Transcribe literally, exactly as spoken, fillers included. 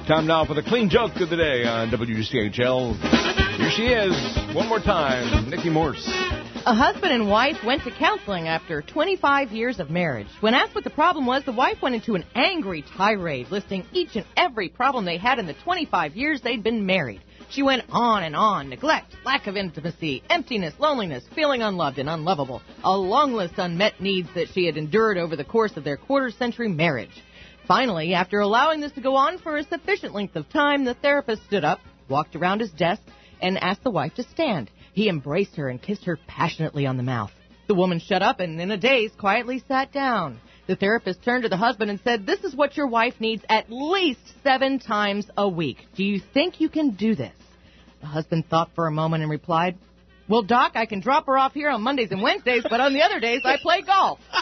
Time now for the clean joke of the day on W C H L. Here she is, one more time, Nikki Morse. A husband and wife went to counseling after twenty-five years of marriage. When asked what the problem was, the wife went into an angry tirade, listing each and every problem they had in the twenty-five years they'd been married. She went on and on. Neglect, lack of intimacy, emptiness, loneliness, feeling unloved and unlovable. A long list of unmet needs that she had endured over the course of their quarter-century marriage. Finally, after allowing this to go on for a sufficient length of time, the therapist stood up, walked around his desk, and asked the wife to stand. He embraced her and kissed her passionately on the mouth. The woman shut up and, in a daze, quietly sat down. The therapist turned to the husband and said, "This is what your wife needs at least seven times a week. Do you think you can do this?" The husband thought for a moment and replied, "Well, Doc, I can drop her off here on Mondays and Wednesdays, but on the other days I play golf."